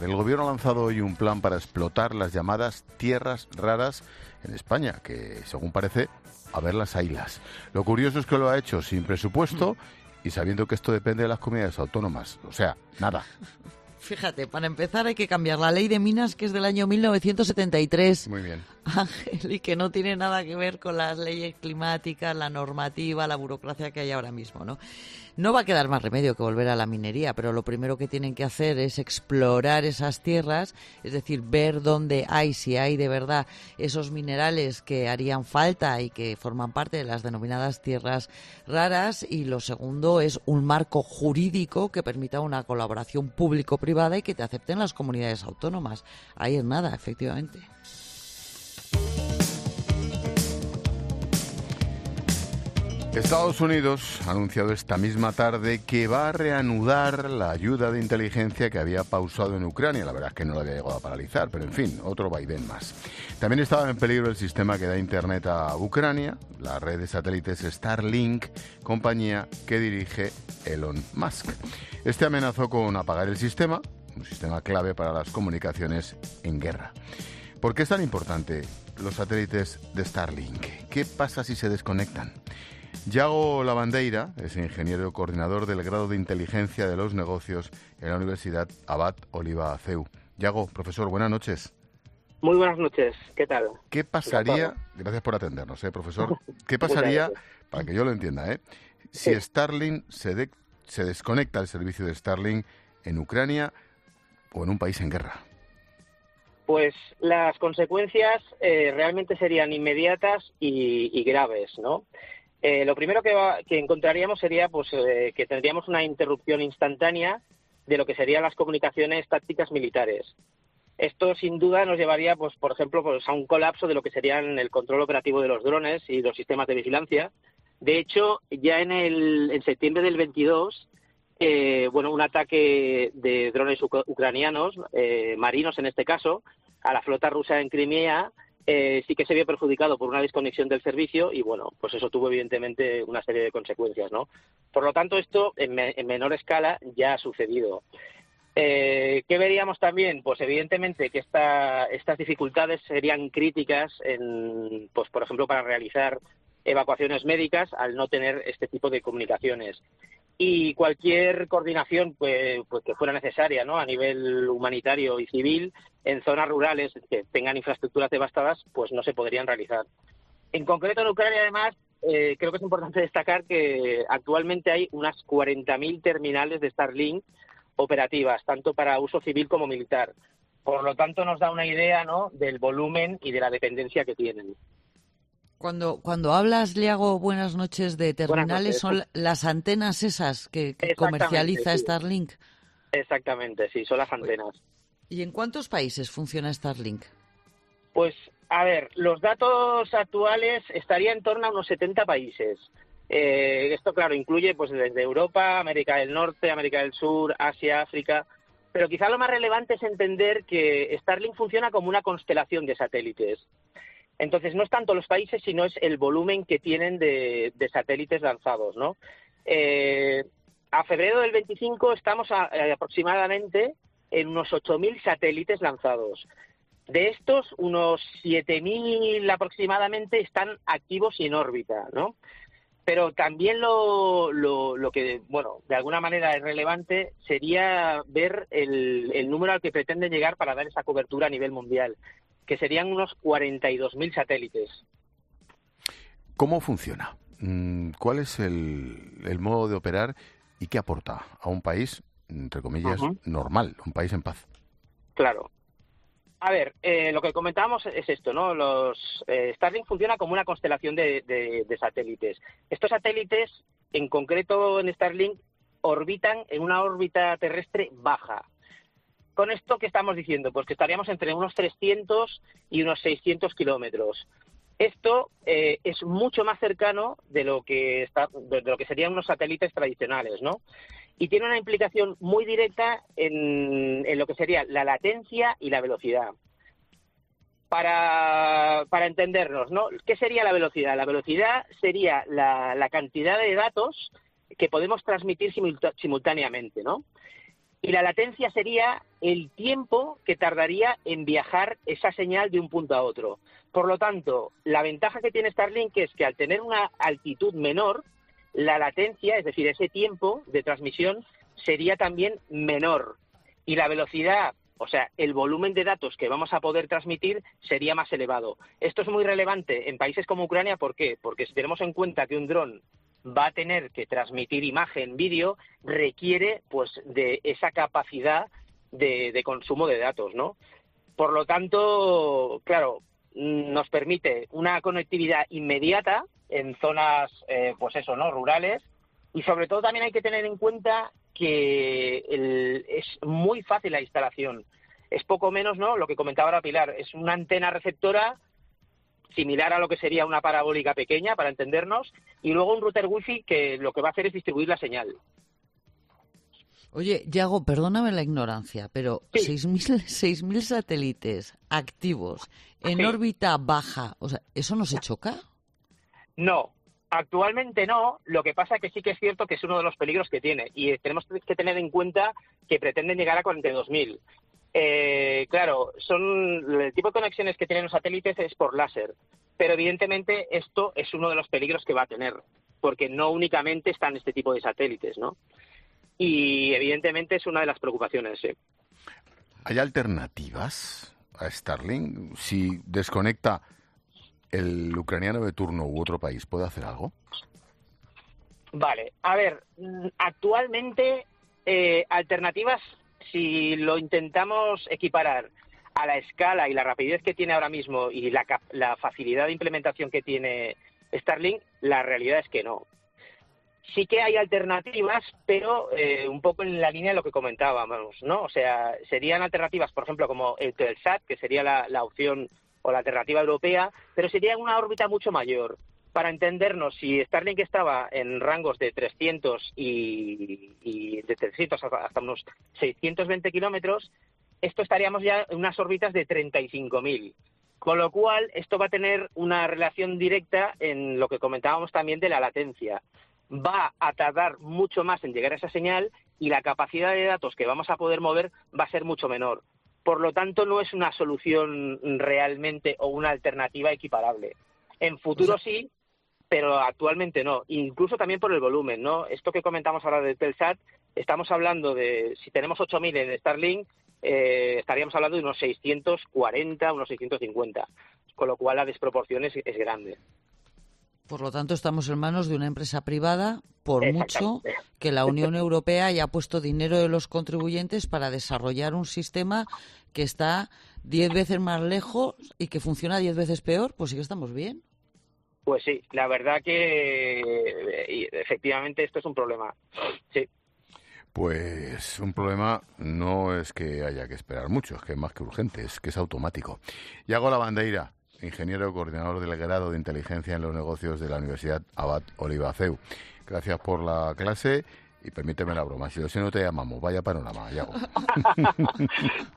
El gobierno ha lanzado hoy un plan para explotar las llamadas tierras raras en España, que según parece, a verlas haylas. Lo curioso es que lo ha hecho sin presupuesto y sabiendo que esto depende de las comunidades autónomas. O sea, nada. Fíjate, para empezar hay que cambiar la ley de minas, que es del año 1973. Muy bien. Ángel, y que no tiene nada que ver con las leyes climáticas, la normativa, la burocracia que hay ahora mismo, ¿no? No va a quedar más remedio que volver a la minería, pero lo primero que tienen que hacer es explorar esas tierras, es decir, ver dónde hay, si hay de verdad esos minerales que harían falta y que forman parte de las denominadas tierras raras. Y lo segundo es un marco jurídico que permita una colaboración público-privada y que te acepten las comunidades autónomas. Ahí es nada, efectivamente. Estados Unidos ha anunciado esta misma tarde que va a reanudar la ayuda de inteligencia que había pausado en Ucrania. La verdad es que no la había llegado a paralizar, pero en fin, otro vaivén más. También estaba en peligro el sistema que da internet a Ucrania, la red de satélites Starlink, compañía que dirige Elon Musk. Este amenazó con apagar el sistema, un sistema clave para las comunicaciones en guerra. ¿Por qué es tan importante los satélites de Starlink? ¿Qué pasa si se desconectan? Yago Lavandeira es ingeniero coordinador del grado de inteligencia de los negocios en la Universidad Abad Oliba CEU. Yago, profesor, buenas noches. Muy buenas noches, ¿qué tal? ¿Qué pasaría, gracias por atendernos, profesor, qué pasaría, para que yo lo entienda, si Starlink se desconecta el servicio de Starlink en Ucrania o en un país en guerra? Pues las consecuencias realmente serían inmediatas y graves, ¿no? Lo primero que encontraríamos sería que tendríamos una interrupción instantánea de lo que serían las comunicaciones tácticas militares. Esto sin duda nos llevaría, por ejemplo, a un colapso de lo que serían el control operativo de los drones y los sistemas de vigilancia. De hecho, ya en septiembre del 22, un ataque de drones ucranianos, marinos en este caso, a la flota rusa en Crimea, sí que se vio perjudicado por una desconexión del servicio y, pues eso tuvo evidentemente una serie de consecuencias, ¿no? Por lo tanto, esto en menor escala ya ha sucedido. ¿Qué veríamos también? Pues evidentemente que estas dificultades serían críticas, por ejemplo, para realizar evacuaciones médicas al no tener este tipo de comunicaciones. Y cualquier coordinación pues que fuera necesaria, ¿no?, a nivel humanitario y civil en zonas rurales que tengan infraestructuras devastadas, pues no se podrían realizar. En concreto en Ucrania, además, creo que es importante destacar que actualmente hay unas 40.000 terminales de Starlink operativas, tanto para uso civil como militar. Por lo tanto, nos da una idea, ¿no?, del volumen y de la dependencia que tienen. Cuando hablas, Liago, buenas noches, de terminales, son las antenas esas que comercializa Starlink. Exactamente, sí, son las antenas. ¿Y en cuántos países funciona Starlink? Pues, a ver, los datos actuales estarían en torno a unos 70 países. Esto, claro, incluye pues desde Europa, América del Norte, América del Sur, Asia, África. Pero quizá lo más relevante es entender que Starlink funciona como una constelación de satélites. Entonces, no es tanto los países, sino es el volumen que tienen de satélites lanzados, ¿no? A febrero del 25 estamos aproximadamente en unos 8.000 satélites lanzados. De estos, unos 7.000 aproximadamente están activos y en órbita, ¿no? Pero también lo que, de alguna manera es relevante sería ver el número al que pretenden llegar para dar esa cobertura a nivel mundial, que serían unos 42.000 satélites. ¿Cómo funciona? ¿Cuál es el modo de operar y qué aporta a un país, entre comillas, normal, un país en paz? Claro. A ver, lo que comentábamos es esto, ¿no? Starlink funciona como una constelación de satélites. Estos satélites, en concreto en Starlink, orbitan en una órbita terrestre baja. ¿Con esto qué estamos diciendo? Pues que estaríamos entre unos 300 y unos 600 kilómetros. Esto es mucho más cercano de lo que serían unos satélites tradicionales, ¿no? Y tiene una implicación muy directa en lo que sería la latencia y la velocidad. Para entendernos, ¿no? ¿Qué sería la velocidad? La velocidad sería la cantidad de datos que podemos transmitir simultáneamente, ¿no? Y la latencia sería el tiempo que tardaría en viajar esa señal de un punto a otro. Por lo tanto, la ventaja que tiene Starlink es que al tener una altitud menor, la latencia, es decir, ese tiempo de transmisión, sería también menor. Y la velocidad, o sea, el volumen de datos que vamos a poder transmitir sería más elevado. Esto es muy relevante en países como Ucrania, ¿por qué? Porque si tenemos en cuenta que un dron va a tener que transmitir imagen, vídeo, requiere pues de esa capacidad de consumo de datos, ¿no? Por lo tanto, claro, nos permite una conectividad inmediata en zonas, pues eso, ¿no?, rurales, y sobre todo también hay que tener en cuenta que es muy fácil la instalación. Es poco menos, ¿no?, lo que comentaba ahora Pilar, es una antena receptora similar a lo que sería una parabólica pequeña, para entendernos, y luego un router wifi que lo que va a hacer es distribuir la señal. Oye, Yago, perdóname la ignorancia, pero Sí. 6.000 satélites activos en órbita baja, o sea, ¿eso no se choca? No, actualmente no. Lo que pasa es que sí que es cierto que es uno de los peligros que tiene, y tenemos que tener en cuenta que pretenden llegar a 42.000. Claro, el tipo de conexiones que tienen los satélites es por láser, pero evidentemente esto es uno de los peligros que va a tener, porque no únicamente están este tipo de satélites, ¿no? Y evidentemente es una de las preocupaciones, sí. ¿Hay alternativas a Starlink? Si desconecta el ucraniano de turno u otro país, ¿puede hacer algo? Vale, a ver, actualmente alternativas, si lo intentamos equiparar a la escala y la rapidez que tiene ahora mismo y la facilidad de implementación que tiene Starlink, la realidad es que no. Sí que hay alternativas, pero un poco en la línea de lo que comentábamos, ¿no? O sea, serían alternativas, por ejemplo, como el Telsat, que sería la opción o la alternativa europea, pero sería en una órbita mucho mayor. Para entendernos, si Starlink estaba en rangos de 300 y de 300 hasta unos 620 kilómetros, esto estaríamos ya en unas órbitas de 35.000. Con lo cual, esto va a tener una relación directa en lo que comentábamos también de la latencia. Va a tardar mucho más en llegar a esa señal y la capacidad de datos que vamos a poder mover va a ser mucho menor. Por lo tanto, no es una solución realmente o una alternativa equiparable. En futuro sí, pero actualmente no. Incluso también por el volumen, ¿no? Esto que comentamos ahora de Telsat, estamos hablando de, si tenemos 8.000 en Starlink, estaríamos hablando de unos 640, unos 650. Con lo cual la desproporción es grande. Por lo tanto, estamos en manos de una empresa privada, por mucho que la Unión Europea haya puesto dinero de los contribuyentes para desarrollar un sistema que está 10 veces más lejos y que funciona 10 veces peor, pues sí que estamos bien. Pues sí, la verdad que efectivamente esto es un problema. Sí. Pues un problema no es que haya que esperar mucho, es que es más que urgente, es que es automático. Yago Lavandeira, ingeniero coordinador del grado de inteligencia en los negocios de la Universidad Abad Oliba CEU. Gracias por la clase y permíteme la broma. Si no te llamamos, vaya panorama, Yago.